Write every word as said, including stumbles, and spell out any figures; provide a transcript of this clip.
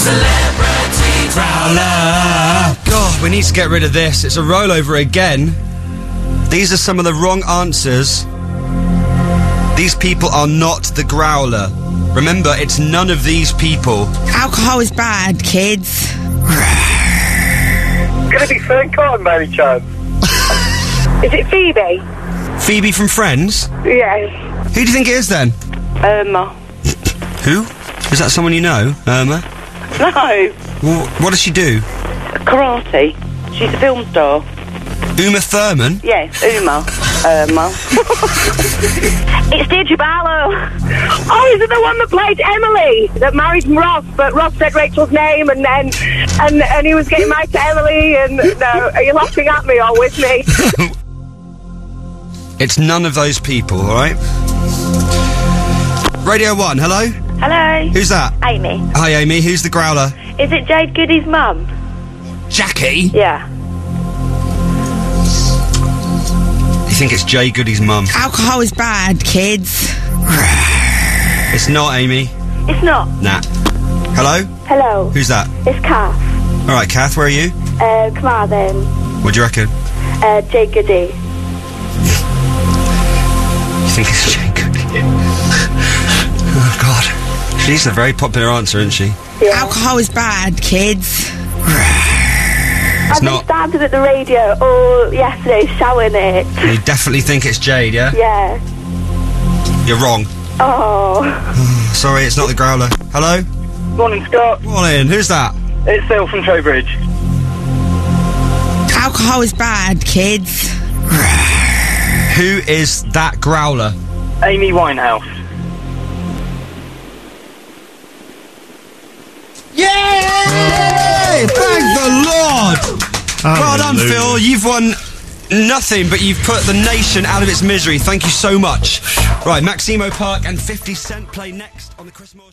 Celebrity Growler. God, we need to get rid of this. It's a rollover again. These are some of the wrong answers. These people are not the Growler. Remember, it's none of these people. Alcohol is bad, kids. Could it be Frank Cotton by any chance? Is it Phoebe? Phoebe from Friends? Yes. Who do you think it is then? Irma. Who? Is that someone you know? Irma? No. Well, what does she do? Karate. She's a film star. Uma Thurman? Yes, Uma. Irma. It's Deirdre Barlow. Oh, is it the one that played Emily? That married Ross, but Ross said Rachel's name and then and and he was getting married to Emily and no, are you laughing at me or with me? It's none of those people, alright? Radio one, hello? Hello. Who's that? Amy. Hi Amy, who's the Growler? Is it Jade Goody's mum? Jackie? Yeah. You think it's Jay Goody's mum? Alcohol is bad, kids. It's not, Amy. It's not. Nah. Hello? Hello. Who's that? It's Kath. Alright, Kath, where are you? Uh, come on then. What do you reckon? Uh, Jade Goody. You think it's Jay Goody? Oh, God. She's a very popular answer, isn't she? Yeah. Alcohol is bad, kids. It's I've not. been standing at the radio all yesterday shouting it. You definitely think it's Jade, yeah? Yeah. You're wrong. Oh. Sorry, it's not the Growler. Hello? Morning, Scott. Morning, who's that? It's Phil from Trowbridge. Alcohol is bad, kids. Who is that Growler? Amy Winehouse. Yay! Thank the Lord! Well done, Phil. You've won nothing, but you've put the nation out of its misery. Thank you so much. Right, Maximo Park and fifty Cent play next on the Chris Moore